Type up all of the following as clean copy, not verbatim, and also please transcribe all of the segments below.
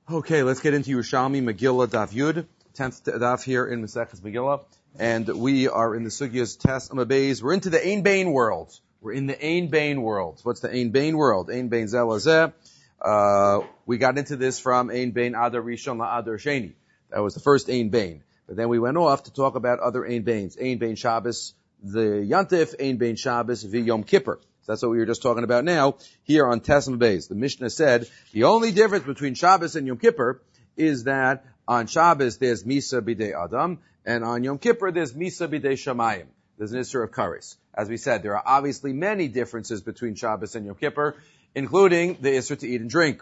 Okay, let's get into Yerushalmi Megillah Daf Yud, 10th Daf here in Maseches Megillah, and we are in the Sugyas Tes Amabeis. We're into the Ein Bain world. We're in the Ein Bain world. What's the Ein Bain world? Ein Bain Zelazeh. We got into this from Ein Bain Adar Rishon LaAdar Sheni. That was the first Ein Bain. But then we went off to talk about other Ein Bains. Ein Bain Shabbos, the Yantif, Ein Bain Shabbos, Yom Kippur. That's what we were just talking about now, here on Tes Amabeis. The Mishnah said, the only difference between Shabbos and Yom Kippur is that on Shabbos there's Misa B'dei Adam, and on Yom Kippur there's Misa B'dei Shamayim. There's an Isser of Kares. As we said, there are obviously many differences between Shabbos and Yom Kippur, including the Isser to eat and drink.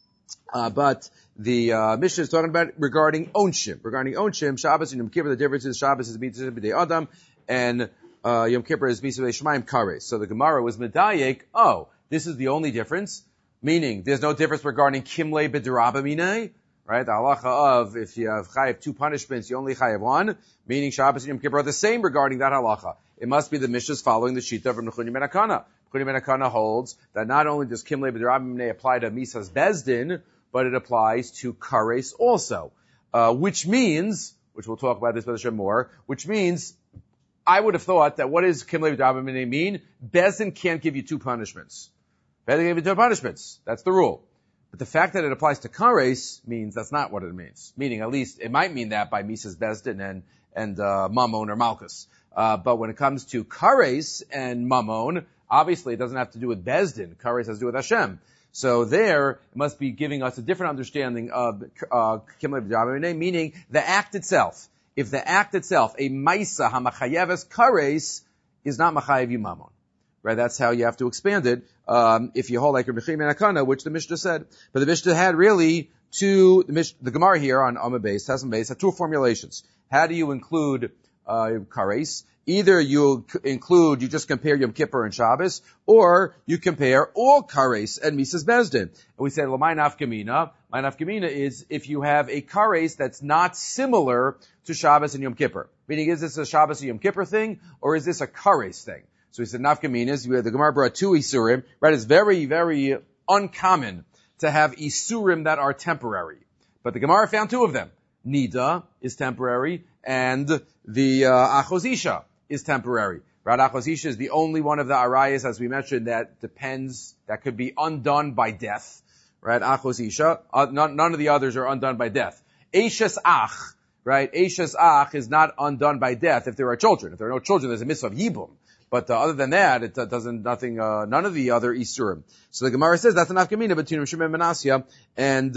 But the Mishnah is talking about regarding Onshim. Regarding Onshim, Shabbos and Yom Kippur, the difference is Shabbos is Misa B'dei Adam, and Yom Kippur is Misa B'dei Shamayim Kares. So the Gemara was medayek, this is the only difference, meaning there's no difference regarding Kimlei B'derabba Minei, right? The halacha of, if you have chayav two punishments, you only chayav one, meaning Shabbos and Yom Kippur are the same regarding that halacha. It must be the Mishnah's following the Shita of Nechunya ben Akana. Nechunya ben Akana holds that not only does Kimlei B'derabba Minei apply to Misa's Bezdin, but it applies to Kares also. Which means, which we'll talk about this more, which means, I would have thought that what does Kimlei B'derabba Minei mean? Bezdin can't give you two punishments. Bezdin can give you two punishments. That's the rule. But the fact that it applies to Kares means that's not what it means. Meaning, at least, it might mean that by Misa's Bezdin and Mammon or Malchus. But when it comes to Kares and Mammon, obviously it doesn't have to do with Bezdin. Kares has to do with Hashem. So there, it must be giving us a different understanding of Kimlei B'derabba Minei, meaning the act itself. If the act itself, a Maisa HaMachayeves Kares, is not Machayev Yimamon. Right? That's how you have to expand it, if you hold like Rabbi Chaim ben Akana, which the Mishnah said. But the Mishnah had really the Gemara here on Amud Beis, Tes Amabeis, had two formulations. How do you include, Kares? Either you just compare Yom Kippur and Shabbos, or you compare all Kares and Misa's Bezdin. And we said, L'may nafkamina. My nafkamina is if you have a Kares that's not similar to Shabbos and Yom Kippur. Meaning, is this a Shabbos and Yom Kippur thing, or is this a Kares thing? So we said nafkaminas. The Gemara brought two Isurim. Right? It's very, very uncommon to have Isurim that are temporary. But the Gemara found two of them. Nida is temporary, and the Achozisha is temporary. Right? Achozisha is the only one of the Arayas, as we mentioned, that could be undone by death. Right? Achozisha. None of the others are undone by death. Eishes Ach. Right? Eishes Ach is not undone by death if there are children. If there are no children, there's a mitzvah of Yibum. But other than that, it doesn't, none of the other Isurim. So the Gemara says that's an afkamina between Shimon ben Asya and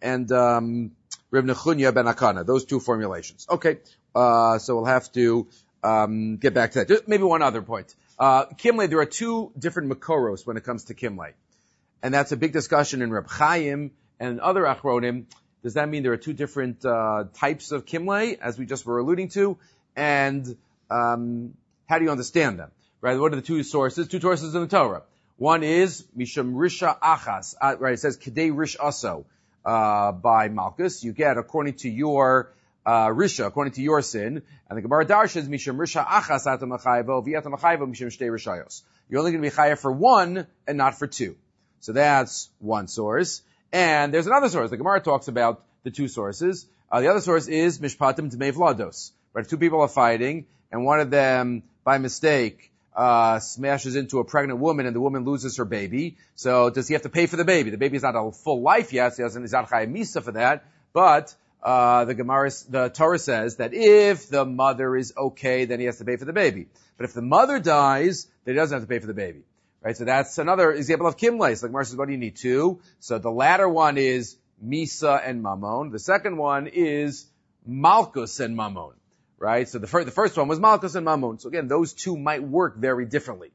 Reb Nechunya ben Akana. Those two formulations. Okay. So we'll have to, get back to that. Just maybe one other point. Kimlei, there are two different Makoros when it comes to Kimlei. And that's a big discussion in Reb Chaim and other Achronim. Does that mean there are two different, types of Kimlei, as we just were alluding to? And, how do you understand them? Right? What are the two sources? Two sources in the Torah. One is Misham Risha Achas. Right? It says Kedei Rish Aso, by Malchus. You get according to your, Risha, according to your sin. And the Gemara Darsha is Misham Risha Achas Atam Achayevo, V'yatam Achayevo Misham Shtei Rishayos. You're only going to be chayav for one and not for two. So that's one source. And there's another source. The Gemara talks about the two sources. The other source is Mishpatim Dmei Vlados. Right? If two people are fighting, and one of them, by mistake, smashes into a pregnant woman and the woman loses her baby. So does he have to pay for the baby? The baby is not a full life yet, so he's not chayav misa for that. But, the Torah says that if the mother is okay, then he has to pay for the baby. But if the mother dies, then he doesn't have to pay for the baby. Right? So that's another example of Kimlei. So the Gemara says, what do you need? Two. So the latter one is Misa and Mammon. The second one is Malchus and Mammon. Right? So the first one was Malchus and Mammon. So again, those two might work very differently.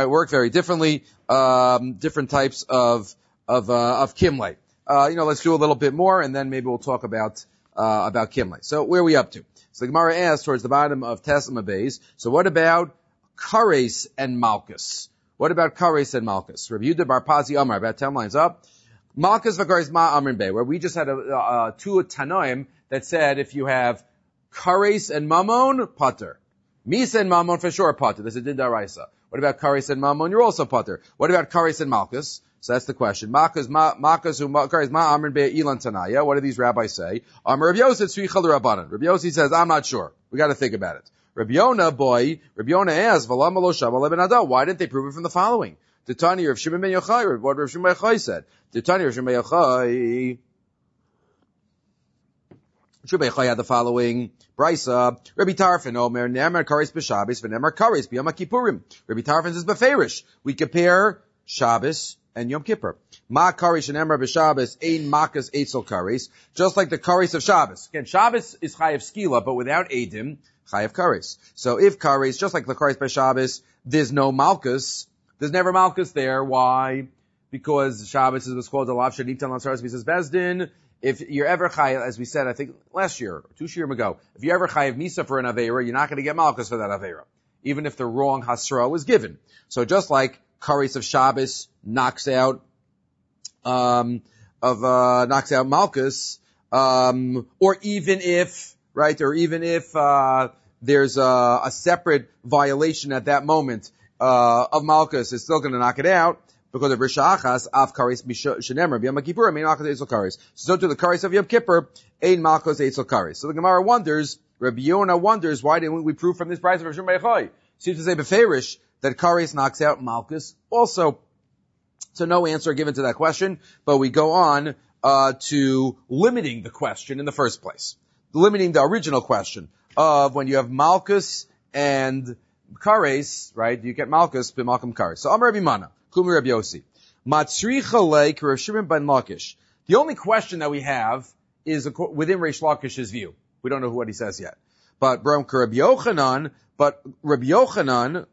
Different types of Kimlei. Let's do a little bit more and then maybe we'll talk about Kimlei. So where are we up to? So the Gemara asks towards the bottom of Tes Amabeis. So what about Kares and Malchus? What about Kares and Malchus? Rabbi Yehuda bar Pazi Amar, about 10 lines up. Malchus v'Kares ma Amrin Bey, where we just had two Tanoim that said if you have Kares and Mammon, pater. Misa and Mammon for sure, pater. This is Din Daraisa. What about Kares and Mammon? You're also pater. What about Kares and Malchus? So that's the question. Makas who kares ma amrin be'ilan tanaya. What do these rabbis say? Amar Rabbi Yosef tzricha l'Rabbanan. Rabbi Yosef says, I'm not sure. We got to think about it. Rabbi Yonah asks, V'lama lo shama leben ada. Why didn't they prove it from the following? The Tani of Shimon ben Yochai, what Rav Shimon ben Yochai said. The Tani of Shimon ben Yochai. Shimon ben Yochai had the following. Brisa, Rabbi Tarfon, Omer, Ne'emar kares b'Shabbos, v'ne'emar kares b'Yom HaKippurim. Rabbi Tarfon says beferish. We compare Shabbos and Yom Kippur. Ma kares and Ne'emar b'Shabbos, ein makas eitzel kares. Just like the kares of Shabbos. Again, Shabbos is chayav skila, but without edim, chayav kares. So if kares, just like the kares by Shabbos, there's no malchus. There's never malchus there. Why? Because Shabbos is what's called the lav shenitan l'saras b'says bezdin. If you're ever chayav, as we said, I think last year, or 2 years ago, if you ever chayav misa for an aveira, you're not going to get malchus for that aveira, even if the wrong hasra was given. So just like kares of Shabbos knocks out malchus, or even if there's a separate violation at that moment of malchus, is still going to knock it out. Because of Rishachas, Av Kares Shenemer, B'Yom HaKippur, Ein Malchus Eitzel Kares. So to the Kares of Yom Kippur, Ein Malchus Eitzel Kares. So the Gemara wonders, Rabbi Yonah wonders, why didn't we prove from this price of Rav Shimon ben Yochai? Seems to say beferish that Kares knocks out Malchus also. So no answer given to that question, but we go on to limiting the question in the first place. Limiting the original question of when you have Malchus and Kares, right? You get Malchus, B'Malchum Kares. So Amar Rabbi Mana. Kumi Rabbi Yossi. Matzricha leik Rav Shimon ben Lakish. The only question that we have is within Reish Lakish's view. We don't know what he says yet. But Rabbi Yochanan, we're going to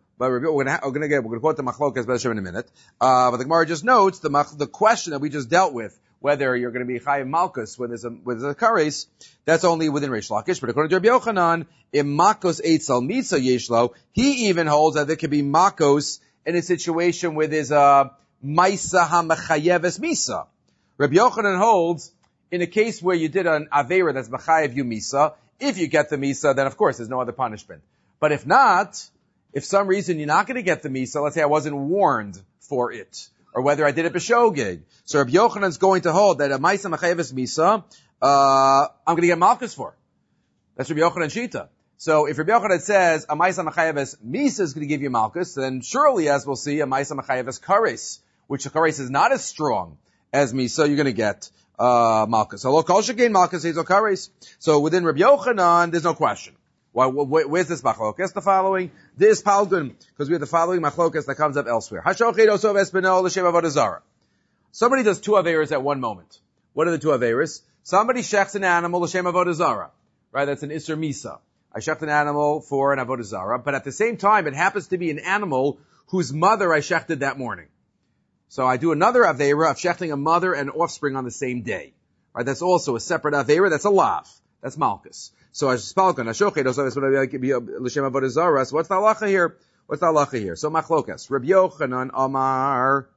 quote the Machlokas B'Hashem in a minute. But the Gemara just notes the question that we just dealt with, whether you're going to be Chayav Malchus when there's a Kares, that's only within Reish Lakish. But according to Rabbi Yochanan, in Makos Eitzel Mitza Yeshlo, he even holds that there could be Makos in a situation where there's a Maisa HaMechayeves Misa. Rabbi Yochanan holds, in a case where you did an Aveira that's Mechayev you Misa, if you get the Misa, then of course there's no other punishment. But if not, if some reason you're not going to get the Misa, let's say I wasn't warned for it, or whether I did it b'shogeg. So Rabbi Yochanan's going to hold that a Maisa Mechayeves Misa, I'm going to get Malchus for. That's Rabbi Yochanan Shita. So if Rabbi Yochanan says a Maisa Mechayeves Misa is going to give you Malchus, then surely, as we'll see, a Maisa Mechayeves Kares, which the Kares is not as strong as Misa, you're going to get Malchus. So Kol Shekain Malchus Eitzel Kares. So within Rabbi Yochanan, there's no question. Where's this machlokas? The following. This palgun, because we have the following machlokas that comes up elsewhere. Hashochet osov espinol l'shem avodah zara. Somebody does 2 averas at one moment. What are the 2 averas? Somebody shechs an animal l'shem avodah zara. Right? That's an Isser Misa. I shecht an animal for an avodah zara, but at the same time, it happens to be an animal whose mother I shechted that morning. So I do another avera of shechting a mother and offspring on the same day. Right? That's also a separate avera. That's a lav. That's malchus. So Ashpalkan, Ashochet, l'shem avodah zara. So what's the halacha here? So machlokas. Rabbi Yochanan Amar.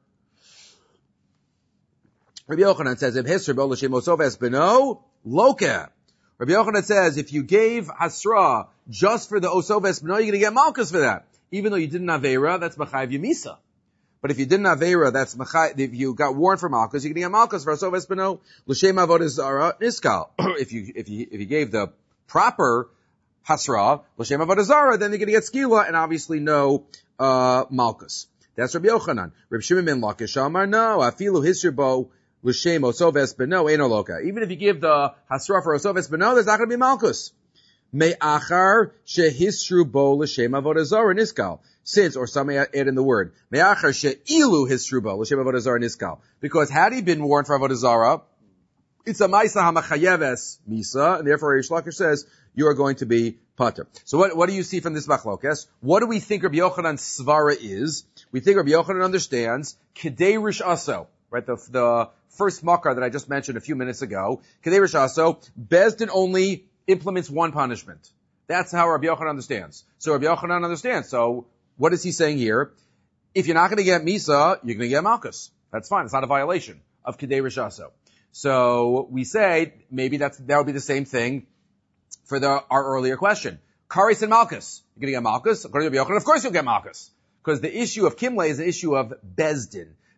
Rabbi Yochanan says, if hisr bo l'shem osov esbeno, loka. Rabbi Yochanan says, if you gave hasra just for the osov esbeno, you're going to get malchus for that. Even though you didn't aveira, that's machayev yemisa. But if you didn't aveira, that's machayev, if you got warned for malchus, you're going to get malchus for osov esbeno, l'shem avodah zara, niskal. If you gave the proper hasra, l'shem avodah zara, then they're going to get skila, and obviously no malchus. That's Rabbi Yochanan. Rabbi Shimon ben Lakish Amar, no, afilu hisr bo l'shem osov esbeno eno loka. Even if you give the hasra for osov esbeno, there's not going to be malchus. Me'achar shehisru bo l'shem avodah zara niskal. Since, or some add in the word, me'achar she'ilu hisru bo l'shem avodah zara niskal. Because had he been warned for avodah zara, it's a Maisa HaMachayeves Misa, and therefore Reish Lakish says, you are going to be Pater. So what do you see from this Machlokas? What do we think Rabbi Yochanan's Svara is? We think Rabbi Yochanan understands Kedei Rish Aso, right? The first Makar that I just mentioned a few minutes ago. Kedei Rish Aso, Bezdin only implements one punishment. That's how Rabbi Yochanan understands. So Rabbi Yochanan understands. So what is he saying here? If you're not going to get Misa, you're going to get Malchus. That's fine. It's not a violation of Kedei Rish Aso. So we say maybe that would be the same thing for our earlier question. Kares and Malchus. You're going to get Malchus? According to Rabbi Yochanan, of course you'll get Malchus. Because the issue of Kimle is an issue of Bezdin.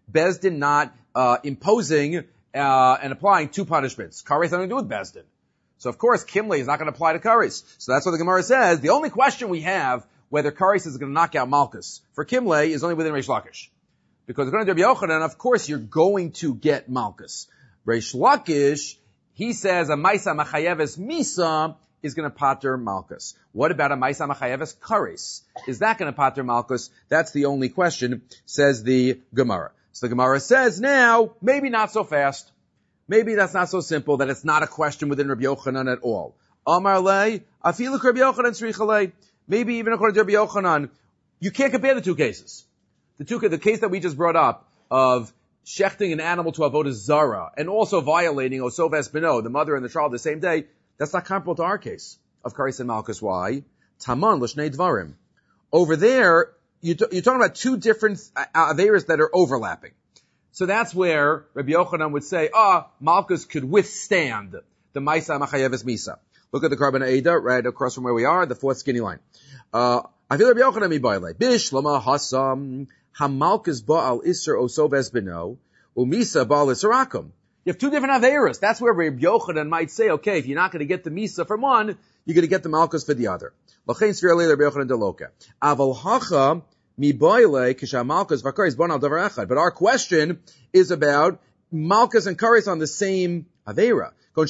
Bezdin not imposing and applying two punishments. Kares has nothing to do with Bezdin. So of course, Kimle is not going to apply to Kares. So that's what the Gemara says. The only question we have, whether Kares is going to knock out Malchus for Kimle, is only within Reish Lakish. Because according to Rabbi Yochanan, of course you're going to get Malchus. Reish Lakish, he says a Maisa Machayeves Misa is going to pater Malchus. What about a Maisa Machayeves Kares? Is that going to pater Malchus? That's the only question, says the Gemara. So the Gemara says now, maybe not so fast. Maybe that's not so simple that it's not a question within Rabbi Yochanan at all. Amar le, afilu Rabbi Yochanan tzricha. Maybe even according to Rabbi Yochanan, you can't compare the two cases. The case that we just brought up of shechting an animal to avodah zara and also violating osoves beno, the mother and the child, the same day, that's not comparable to our case of Kares and Malchus. Why? Taman l'shnei dvarim. Over there, you're talking about two different averos that are overlapping. So that's where Rabbi Yochanan would say, Malchus could withstand the Maisa Machayeves Misa. Look at the Karban Eida, right across from where we are, the fourth skinny line. I feel Rabbi Yochanan mi baile. Bishlama hasam hamalchus ba'al iser osoves beno umisa ba'al iserakum. You have two different averos. That's where Rabbi Yochanan might say, okay, if you're not going to get the Misa from one, you're going to get the Malchus for the other. L'chein sfir leil Rabbi Yochanan deloka. Aval hacha but our question is about Malchus and Kares on the same Avera.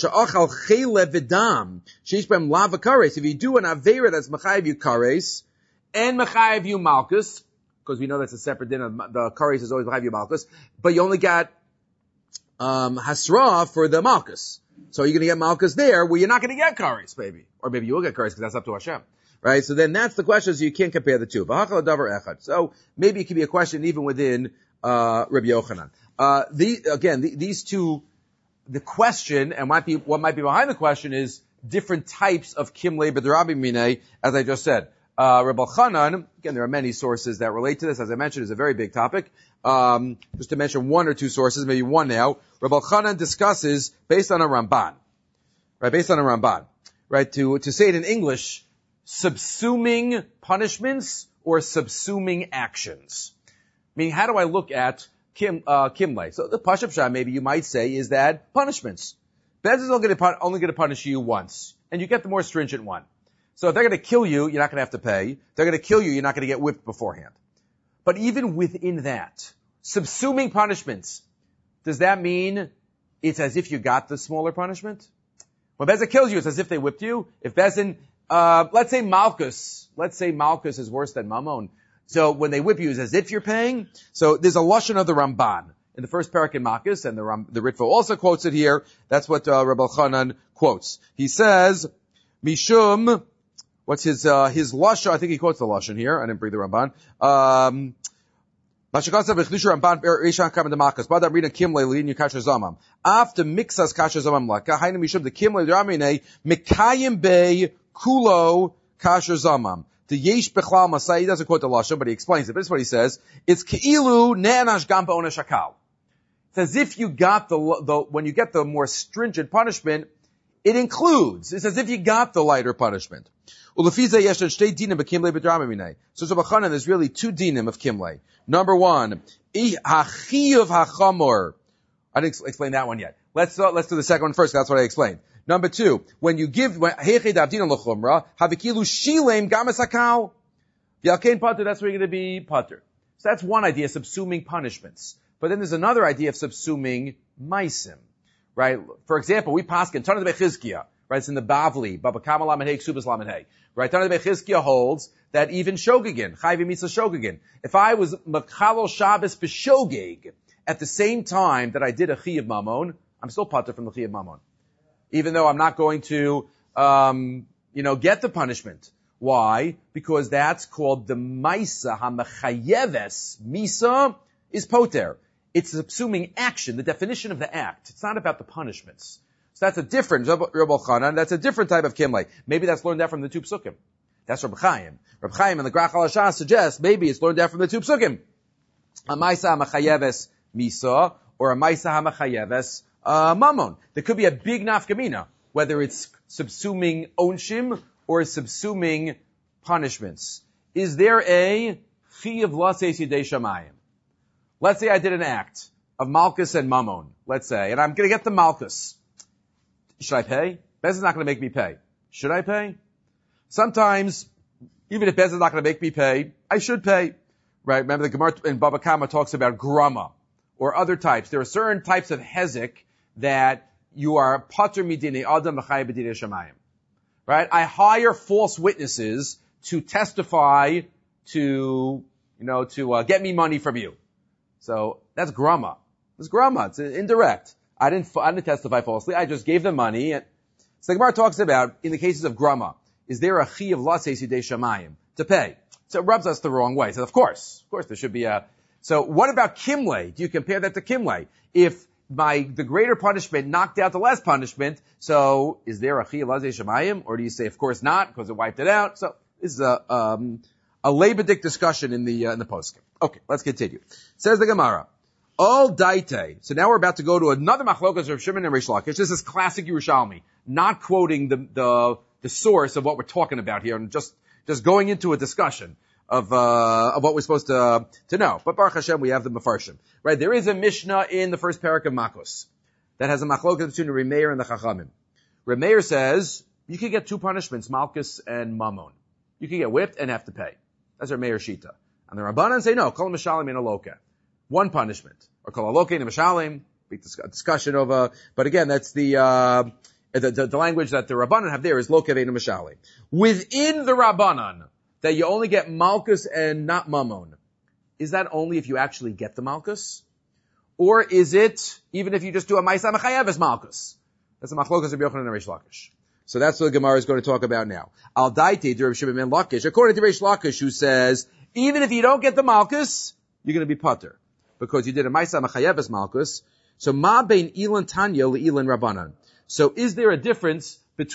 If you do an Avera that's Machayev you Kares and Machayev you Malchus, because we know that's a separate din, the Kares is always Machayev you Malchus, but you only got Hasra for the Malchus. So you're going to get Malchus there where you're not going to get Kares, maybe. Or maybe you will get Kares because that's up to Hashem. Right? So then that's the question, so you can't compare the two. So maybe it could be a question even within Rabbi Yochanan. These two, the question, and what might be behind the question is different types of Kimle B'Drabi Minei, as I just said. Rabbi Chanan, again, there are many sources that relate to this. As I mentioned, it's a very big topic. Just to mention one or two sources, maybe one now. Rabbi Chanan discusses, based on a Ramban, right, to say it in English, subsuming punishments or subsuming actions. Meaning, how do I look at Kimle? So the Pashup Shah, maybe you might say, is that punishments. Bez is only going to punish you once, and you get the more stringent one. So if they're going to kill you, you're not going to have to pay. If they're going to kill you, you're not going to get whipped beforehand. But even within that, subsuming punishments, does that mean it's as if you got the smaller punishment? When Bezin kills you, it's as if they whipped you. If Bezin, let's say Malchus is worse than Mammon. So when they whip you, it's as if you're paying. So there's a lashon of the Ramban in the first parak in Malchus, and the Ritva also quotes it here. That's what Rabbi Chanan quotes. He says, Mishum, what's his lashon? I think he quotes the lashon here. I didn't bring the Ramban. After mixas kasher zamam laka, hainu mishum the kimle dramine mikayim bei kulo kasher zamam. The yesh bechlal masai, he doesn't quote the lashon, but he explains it. But this is what he says: it's keilu ne'anash gam ba'ona shakal. It's as if you got the when you get the more stringent punishment, it includes. It's as if you got the lighter punishment. So there's really two dinim of kimle. Number one, hachiyuv hachamor. I didn't explain that one yet. Let's do the second one first. That's what I explained. Number two, when you give heichid l'chumra, havikilu shilem gamas hakal. V'alkein pater. That's where you're going to be pater. So that's one idea, subsuming punishments. But then there's another idea of subsuming maisim. Right? For example, we paskin Tanah Bechizkiah. Right? It's in the Bavli, Baba Kama Lamed Hey, Ksubas Lamed Hey. Right? Tanah Bechizkiah holds that even shogegin, chayvi mitzvah shogegin. If I was mechalol Shabbos b'shogeg at the same time that I did a chiyuv mamon, I'm still pater from the chiyuv mamon, even though I'm not going to, get the punishment. Why? Because that's called the maisa hamechayeves misa is poter. It's subsuming action, the definition of the act. It's not about the punishments. So that's a different, Rabbi Chanan, that's a different type of kimle. Maybe that's learned out from the two psukim. That's Rabbi Chaim. Rabbi Chaim and the Grach HaLashon suggests maybe it's learned out from the two psukim. A maisa hamachayeves misa or a maisa hamachayeves mamon. There could be a big nafkamina, whether it's subsuming onshim or subsuming punishments. Is there a chi of laseis yidei shamayim? Let's say I did an act of Malkus and Mammon, let's say, and I'm going to get the Malkus. Should I pay? Bez is not going to make me pay. Should I pay? Sometimes, even if Bez is not going to make me pay, I should pay. Right? Remember the Gemara in Baba Kama talks about grama or other types. There are certain types of hezek that you are pater midine adam v'chai b'dinei shamayim. Right? I hire false witnesses to testify to get me money from you. So that's grama. It's grama. It's indirect. I didn't testify falsely. I just gave them money. So the Gemara talks about, in the cases of grama, is there a chi of laseis yidei shamayim to pay? So it rubs us the wrong way. So of course there should be a. So what about kimle? Do you compare that to kimle? If the greater punishment knocked out the less punishment, so is there a chi of laseis shamayim, or do you say of course not because it wiped it out? So this is a Leibedik discussion in the poskim. Okay, let's continue. Says the Gemara. All daite. So now we're about to go to another machlokas of Shimon and Reish Lakish. This is classic Yerushalmi, not quoting the source of what we're talking about here, and just going into a discussion of what we're supposed to know. But Baruch Hashem, we have the Mefarshim. Right? There is a Mishnah in the first parak of Makos that has a machlokas between the Remeir and the Chachamim. Remeir says you can get two punishments, Malkus and Mammon. You can get whipped and have to pay. That's Remeir Shita. And the Rabbanan say no, Kol Mishalim in a Loka. One punishment. Or Kol Aloka in a Mishalim. Big discussion over, but again, that's the language that the Rabbanan have there is Loka ve'in Mishalim. Within the Rabbanan, that you only get Malkus and not Mammon. Is that only if you actually get the Malkus? Or is it, even if you just do a Maisa Mechayev as Malkus? That's a Machlokas of Yochanan and Reish Lakish. So that's what the Gemara is going to talk about now. Al daite Rav Shimon ben Lakish. According to Reish Lakish, who says, even if you don't get the Malkus, you're going to be putter. Because you did a Maisa Mechayev as Malkus. So Ma bein Ilan Tanya li Ilan Rabbanan. So is there a difference, says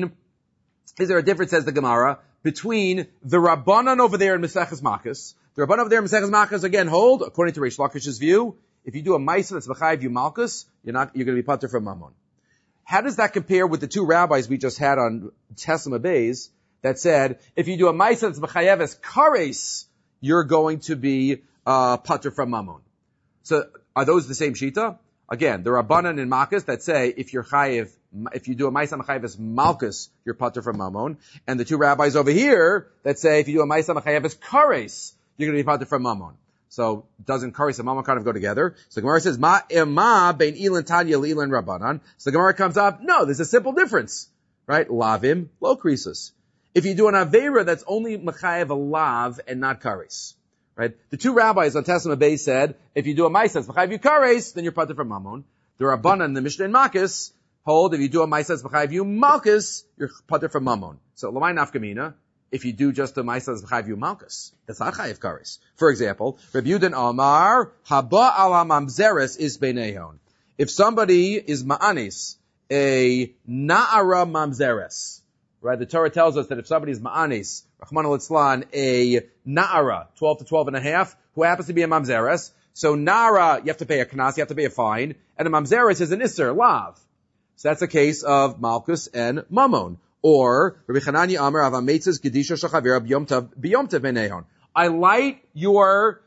the Gemara, between the Rabbanan over there in Maseches Makkos? The Rabbanan over there in Maseches Makkos again hold, according to Reish Lakish's view, if you do a Maisa that's Mechayev you Malkus, you're going to be putter from Mammon. How does that compare with the two rabbis we just had on Tesla Beis that said, if you do a Maisa that's Mechayev as Kares, you're going to be putter from Mammon? So are those the same Shita? Again, the Rabbanan in Makkos that say if you do a Maisa Mechayev as Malkus, you're putter from Mammon. And the two rabbis over here that say if you do a Maisa Mechayev as Kares, you're going to be putter from Mammon. So doesn't Kares and Mammon kind of go together? So the Gemara says, Ma bein Ilan Tanya li Ilan Rabbanan. So the Gemara comes up, no, there's a simple difference. Right? Lavim, lo krisus. If you do an Aveira that's only Mechayev a lav and not Kares. Right? The two rabbis on Tesla Beis said, if you do a Maisa that's Mechayev you Kares, then you're putter from Mammon. The Rabbanan, the Mishnah and Makkos, hold, if you do a Maisa that's Mechayev you Malkus, you're putter from Mammon. So Lamai Nafkamina, if you do just a Maisa that's Mechayev you Malkus, that's not Chayev Kares. For example, Rabbi Yudan Amar, Haba ala mamzeres is beinehon. If somebody is ma'anis, a na'ara mamzeres, right? The Torah tells us that if somebody is ma'anis, Rahman al-Itzlan, a na'ara, 12 to 12 and a half, who happens to be a mamzeres, so na'ara, you have to pay a knas, you have to pay a fine, and a mamzeres is an isser, lav. So that's a case of Malkus and Mammon. Or, Rabbi Chananya Amar Avametzes Gedisha Shachavira B'Yom Tov B'nehon. I light your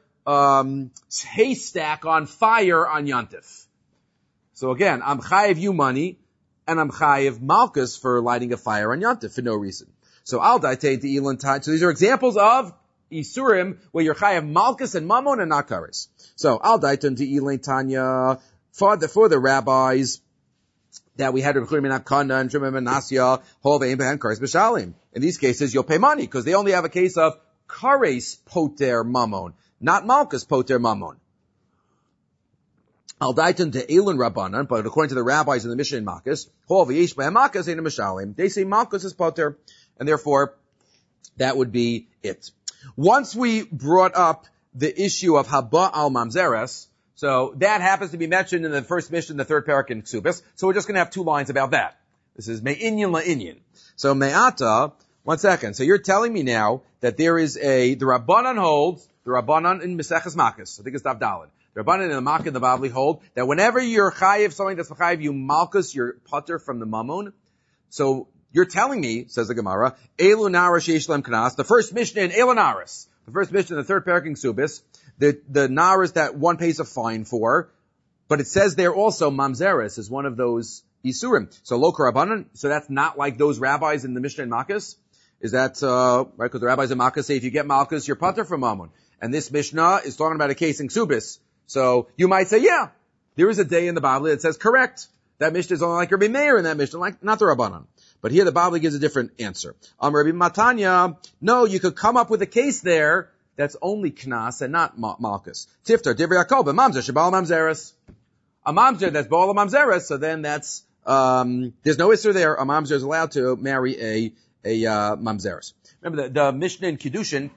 haystack on fire on Yantif. So again, I'm chayiv you money, and I'm chayiv Malkus for lighting a fire on Yantif for no reason. So I'll daite the Ilan Tanya. So these are examples of Isurim where you're chayiv Malkus and Mammon and not Kares. So I'll daite to Ilan Tanya for the rabbis that we had Reb Churim ben Akana and Shimon ben Nasya, Hove and Kares B'Shalim. In these cases, you'll pay money because they only have a case of Kares Poter Mammon, not Malkus Poter Mammon. Al Daitan to Elon Rabbanan, but according to the rabbis in the Mishnah in Makkos, Hove Yesh B'Hem Malkus Ein Mishalim. They say Malkus is Poter, and therefore that would be it. Once we brought up the issue of Haba al Mamzeres, so that happens to be mentioned in the first Mishnah, the third parak in Ksubis. So we're just going to have two lines about that. This is Me'inyan la'inyan. So Me'ata, one second. So you're telling me now that there is the Rabbanan holds, the Rabbanan in Maseches Makkos, I think it's Daf Daled. The Rabbanan in the Makkah and the Bavli hold that whenever you're chayiv something that's chayiv you Malkus, you're putter from the Mammon. So you're telling me, says the Gemara, Elu Nara Sheish Lem Knas, the first Mishnah in Elu Naras, the first Mishnah in the third parak in Ksubis, the naras that one pays a fine for, but it says there also mamzeres is one of those isurim. So lo karabanan, so that's not like those rabbis in the Mishnah and Makkas. Is that, right? Because the rabbis in Makkas say if you get malchus, you're pater from mammon. And this Mishnah is talking about a case in Ksubis. So you might say, yeah, there is a day in the Bible that says correct. That Mishnah is only like Rabbi Meir in that Mishnah, like not the Rabbanan. But here the Bible gives a different answer. Rabbi Matanya, no, you could come up with a case there that's only Knas and not Malchus. Tiftar, Divrei Yaakov, Mamzer, Shabal Mamzeres. A Mamzer that's Baal Mamzeres, so then that's, there's no Isser there. A Mamzer is allowed to marry a Mamzeres. Remember the Mishnah in Kiddushin,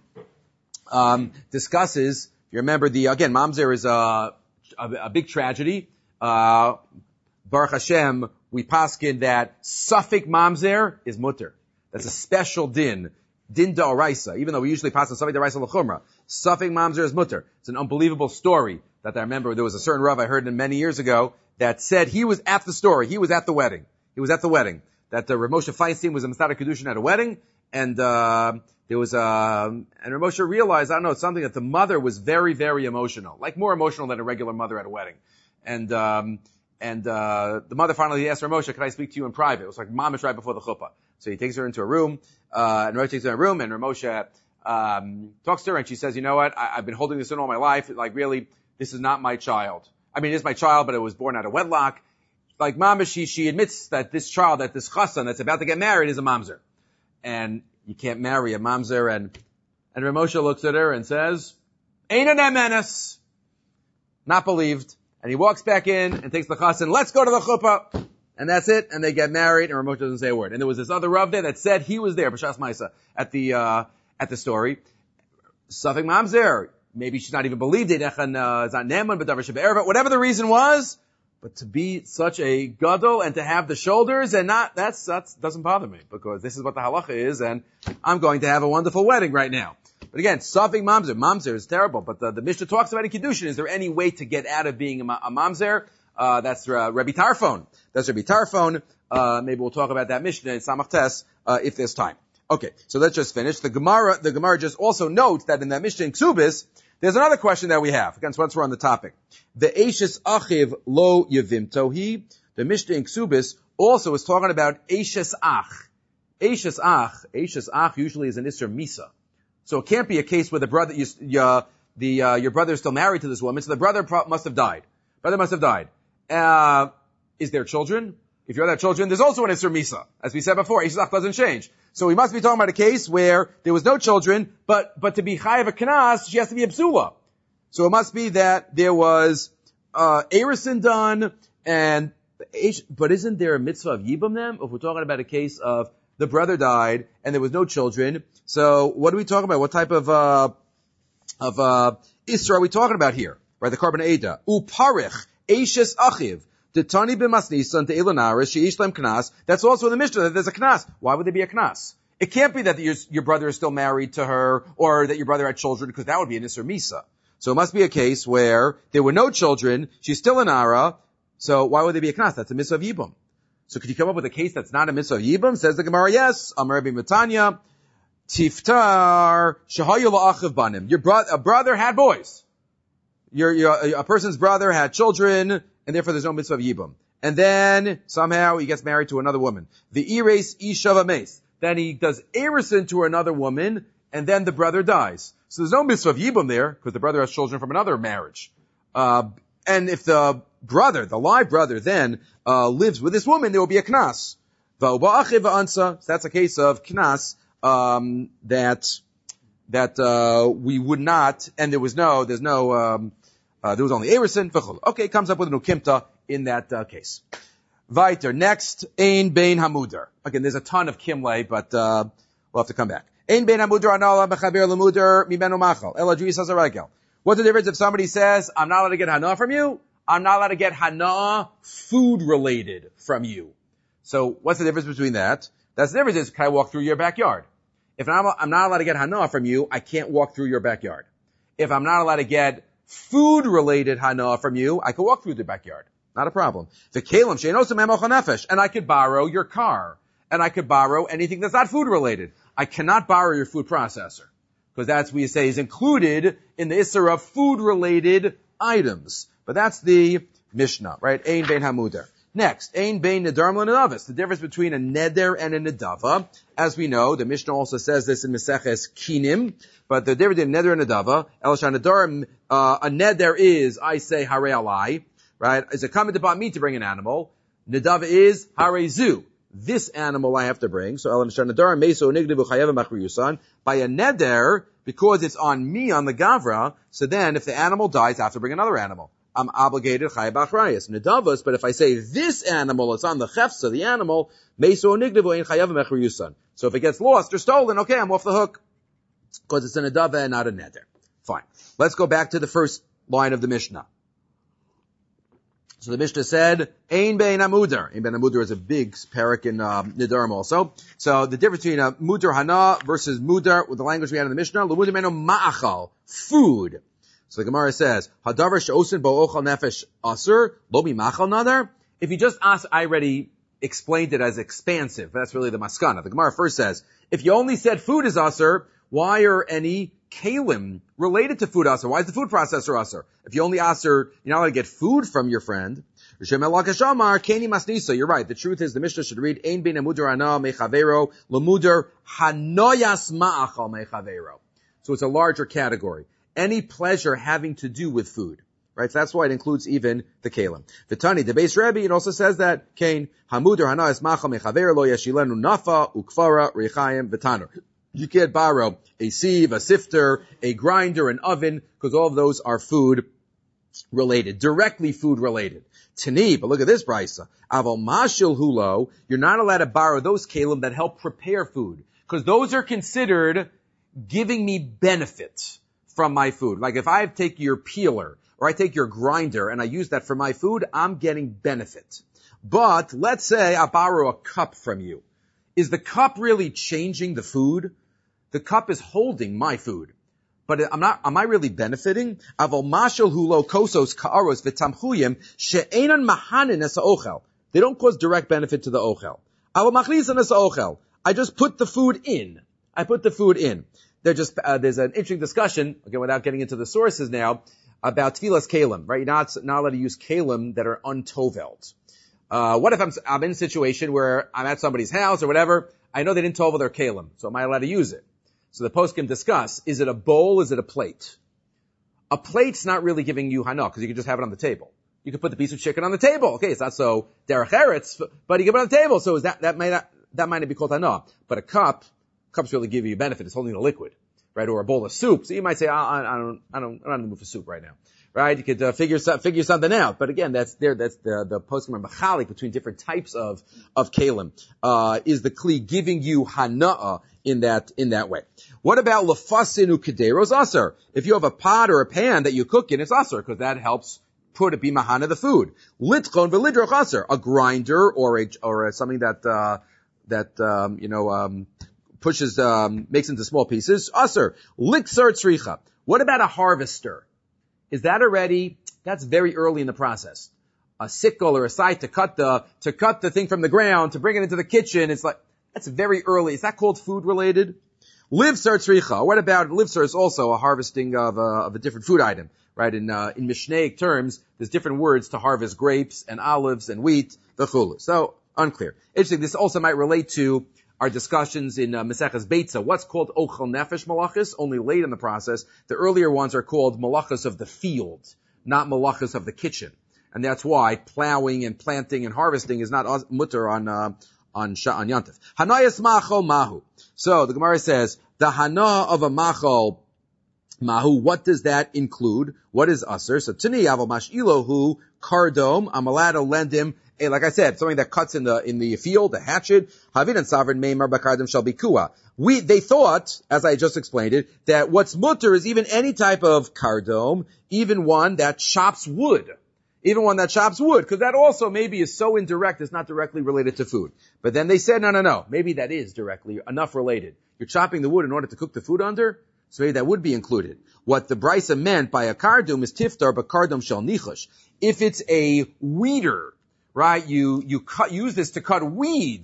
discusses, if you remember again, Mamzer is a big tragedy. Baruch Hashem, we paskin that Suffolk Mamzer is mutter. That's a special din da'oraisa, even though we usually pass on Suffolk da'oraisa l'chumra. Suffolk Mamzer is mutter. It's an unbelievable story that I remember. There was a certain Rav I heard many years ago that said he was at the story. He was at the wedding. That Rav Moshe Feinstein was a Masada Kedushin at a wedding, and there was and Rav Moshe realized, I don't know, something that the mother was very, very emotional, like more emotional than a regular mother at a wedding. And the mother finally asked Rav Moshe, "Can I speak to you in private?" It was like mamish right before the chuppah. So he takes her into a room, and Rav Moshe takes her in a room, and Rav Moshe talks to her, and she says, "You know what? I've been holding this in all my life. Like really, this is not my child. I mean, it is my child, but it was born out of wedlock." Like mamish, she admits that this child, that this chassan that's about to get married is a mamzer. And you can't marry a mamzer, and Rav Moshe looks at her and says, "Ein emenes," not believed. And he walks back in and takes the chassan, "Let's go to the chuppah." And that's it. And they get married, and Rav Moshe doesn't say a word. And there was this other Rav there that said he was there, B'shas Maisa, at the story. Suffolk mamzer. Maybe she's not even believed it. It's not neman, but davar shebe'erva. Whatever the reason was, but to be such a gadol and to have the shoulders and not, that's doesn't bother me, because this is what the halacha is, and I'm going to have a wonderful wedding right now. But again, Suffolk mamzer is terrible, but the Mishnah talks about in Kiddushin, is there any way to get out of being a mamzer? That's Rabbi Tarfon. Maybe we'll talk about that Mishnah in Samach Tes, if there's time. Okay, so let's just finish. The Gemara just also notes that in that Mishnah in Ksubis, there's another question that we have. Again, once we're on the topic. The Eishes Achiv Lo Yevimtohi. The Mishnah in Ksubis also is talking about Eishes Ach. Eishes Ach usually is an Isser Misa. So it can't be a case where the brother, your brother is still married to this woman, so the brother must have died. Is there children? If you have children, there's also an Isser Misa. As we said before, Eishes Ach doesn't change. So we must be talking about a case where there was no children, but to be Chayav a Knas, she has to be a Psula. So it must be that there was, Erison done, but isn't there a mitzvah of Yibam then? If we're talking about a case of the brother died and there was no children, so what are we talking about? What type of Isra are we talking about here? Right, the Korban Eda. Uparich, Eishes Achiv. The Tani b'masnisan to Ilanaris, she'ish lem knas. That's also in the Mishnah that there's a knas. Why would there be a knas? It can't be that your brother is still married to her, or that your brother had children, because that would be an Isser Misa. So it must be a case where there were no children, she's still an Ara, so why would there be a knas? That's a mitzvah of Yibam. So could you come up with a case that's not a mitzvah of Yibam? Says the Gemara, yes. Amar Rabbi Matanya, Tiftar, Shahayu la'achiv banim. A brother had boys. A person's brother had children, and therefore there's no mitzvah of Yibam. And then, somehow, he gets married to another woman. The Eres Ishava Mace. Then he does Erison to another woman, and then the brother dies. So there's no mitzvah of Yibam there, because the brother has children from another marriage. And if the live brother then, lives with this woman, there will be a knas. So that's a case of knas, that we would not, and there was only Erison. Okay, comes up with an ukimta in that case. Weiter. Next, Ein Bein Hamudar. Again, there's a ton of kimle, but we'll have to come back. Ein Bein Hamudar anala mechaber lemudar mimenu machal. Ela juis hazaragel. What's the difference if somebody says, I'm not allowed to get hana from you? I'm not allowed to get hana food related from you. So what's the difference between that? That's the difference is, can I walk through your backyard? If I'm not allowed to get hana from you, I can't walk through your backyard. If I'm not allowed to get food-related hana from you, I can walk through the backyard. Not a problem. And I could borrow your car. And I could borrow anything that's not food-related. I cannot borrow your food processor. because that's what you say is included in the Isser of food-related items. But that's the Mishnah, right? Ein bein hamudar. Next, ein bein nedarim lenedavos. The difference between a neder and a nedava. As we know, the Mishnah also says this in Meseches Kinim, but the difference between neder and nedava, el nedarim, a neder is, I say, hare alai, right? Is a common about me to bring an animal. Nedava is hare zu. This animal I have to bring. So, by a neder, because it's on me, on the gavra, so then if the animal dies, I have to bring another animal. I'm obligated chayav achrayus. Nedavos, but if I say this animal is on the chefsa, the animal, meso nigdivu ein chayav mechriyusan. So if it gets lost or stolen, okay, I'm off the hook. Because it's a nedava and not a neder. Fine. Let's go back to the first line of the Mishnah. So the Mishnah said, Ein bein amudar. Ein bein amudar is a big parak in Nidarim also. So the difference between mudar hana versus mudar, with the language we had in the Mishnah, l'mudar meno ma'achal, food. So the Gemara says, Hadavar she'osin bo ochal nefesh asur, lo bi ma'achal nadar. If you just ask, I already explained it as expansive. That's really the maskana. The Gemara first says, if you only said food is asur, why are any kalim related to food asur? Why is the food processor asur? If you only asur, you're not allowed to get food from your friend. You're right. The truth is the Mishnah should read, Ein bein amudar ana mechavero, lemudar hanoyas ma'achal mechavero. So it's a larger category. Any pleasure having to do with food. Right? So that's why it includes even the kalim. Vitani, the Beis Rebbe, it also says that, Kain, hamudar hanoyas ma'achal mechavero, lo yashilenu nafa, ukfara, reichayim, vitanur. You can't borrow a sieve, a sifter, a grinder, an oven, because all of those are food related, directly food related. Tani, but look at this brisa. Aval mashil hulo, you're not allowed to borrow those kalim that help prepare food, because those are considered giving me benefit from my food. Like if I take your peeler, or I take your grinder, and I use that for my food, I'm getting benefit. But let's say I borrow a cup from you. Is the cup really changing the food? The cup is holding my food. But am I really benefiting? Aval mashal hulo kosos ka'aros v'tamchuyim she'enan mahanin es ha'ochel. They don't cause direct benefit to the ochel. Aval machlisan es ha'ochel. I just put the food in. There's an interesting discussion, again, without getting into the sources now, about tefillas kalim, right? You're not allowed to use kalim that are untoveld. What if I'm in a situation where I'm at somebody's house or whatever, I know they didn't tovel their kalim, so am I allowed to use it? So the poskim discuss, is it a bowl, is it a plate? A plate's not really giving you hana, because you can just have it on the table. You can put the piece of chicken on the table. Okay, it's not so derech eretz, but you can put it on the table, so that might not be called hana. But a cups really give you benefit, it's holding a liquid, right? Or a bowl of soup. So you might say, I'm not in the mood for soup right now. Right? You could figure something out. But again, that's the poskim are machalik between different types of kalim. Is the kli giving you hana'a in that way? What about lefasinu kederos asar? If you have a pot or a pan that you cook in, it's asar, because that helps put a bimahana the food. Litchon velidroch asar, a grinder or something pushes, makes into small pieces. Asar. Liksar tzricha. What about a harvester? Is that already, that's very early in the process. A sickle or a scythe to cut the thing from the ground, to bring it into the kitchen, it's like, that's very early. Is that called food related? Livsar tzricha. What about, livsar is also a harvesting of a different food item, right? In Mishnaic terms, there's different words to harvest grapes and olives and wheat, the chulu. So, unclear. Interesting, this also might relate to our discussions in Maseches Beitza. What's called ochel nefesh malachas, only late in the process. The earlier ones are called malachas of the field, not malachas of the kitchen. And that's why plowing and planting and harvesting is not mutter on Yantif. Hanayas machol mahu. So the Gemara says, the hana of a machol mahu, what does that include? What is aser? So tini aval mashilohu kardom, I'm allowed to lend him, like I said, something that cuts in the field, a hatchet. Havin and sovereign meimar bakardom shall be kua. They thought, as I just explained it, that what's mutter is even any type of kardom, even one that chops wood. Because that also maybe is so indirect, it's not directly related to food. But then they said, no, maybe that is directly enough related. You're chopping the wood in order to cook the food under, so maybe that would be included. What the brisa meant by a kardom is tiftar, but kardom shall nichush. If it's a weeder, right, you use this to cut weeds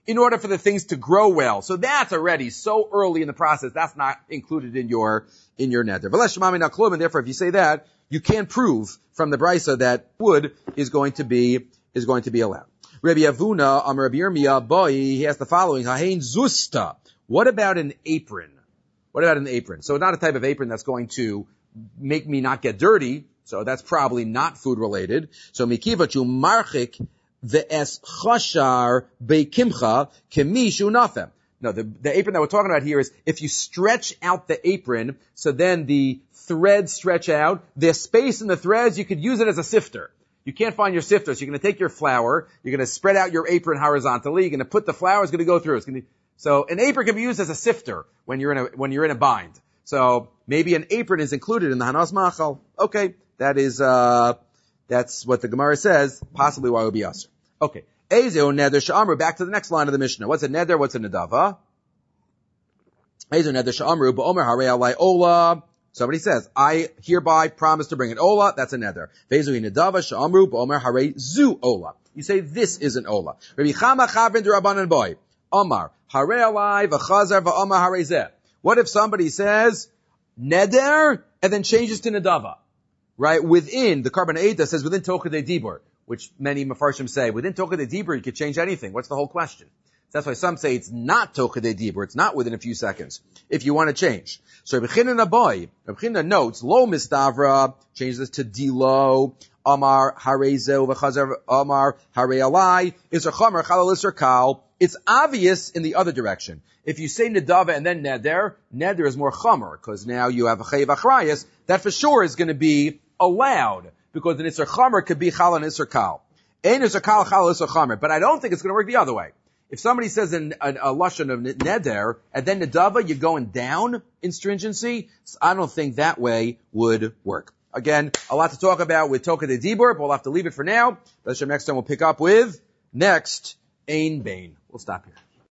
in order for the things to grow well. So that's already so early in the process. That's not included in your neder. And therefore, if you say that, you can't prove from the brisa that wood is going to be allowed. Rabbi Avuna, Rabbi Yirmiyah, boy, he has the following: Hahein zusta. What about an apron? What about an apron? So not a type of apron that's going to make me not get dirty. So that's probably not food related. So mikivachu marchik ve'es chashar beikimcha kemishu nafem. No, the apron that we're talking about here is if you stretch out the apron, so then the threads stretch out, there's space in the threads, you could use it as a sifter. You can't find your sifter, so you're going to take your flour, you're going to spread out your apron horizontally, you're going to put the flour, it's going to go through. So an apron can be used as a sifter when you're in a bind. So maybe an apron is included in the Hanas Machal. Okay, that's what the Gemara says, possibly why it would be usher. Okay. Ezo neder sha'amru, back to the next line of the Mishnah. What's a neder? What's a nedava? Ezo neder sha'amru, ba'omer harei alai ola. Somebody says, I hereby promise to bring an ola, that's a neder. Vezu nedava sha'amru, ba'omer harei zu ola. You say this is an ola. Rabbi Chama chavin d'Rabbanan boy. Omar, harei alai v'chazar v'omar harei zeh. What if somebody says neder and then changes to nedava? Right? Within, the Karban Eida says within Tokadei Dibur, which many Mefarshim say, within Tokadei Dibur you could change anything. What's the whole question? That's why some say it's not Tokadei Dibur, it's not within a few seconds, if you want to change. So Rabbi Chinan notes, lo mistavra, changes this to dilo, Amar harezeu v'chazar Amar harei alai, is a chomer chalal isur kal. It's obvious in the other direction. If you say nedava and then neder is more chomer, because now you have a chayiv achrayas, that for sure is going to be allowed, because an isur chomer could be chal and isur kal. Ein isur kal, chal isur chomer. But I don't think it's going to work the other way. If somebody says a lashon of neder, and then nedava, you're going down in stringency, so I don't think that way would work. Again, a lot to talk about with Tokadei Dibur, but we'll have to leave it for now. Next time we'll pick up with next Ein Bain. We'll stop here.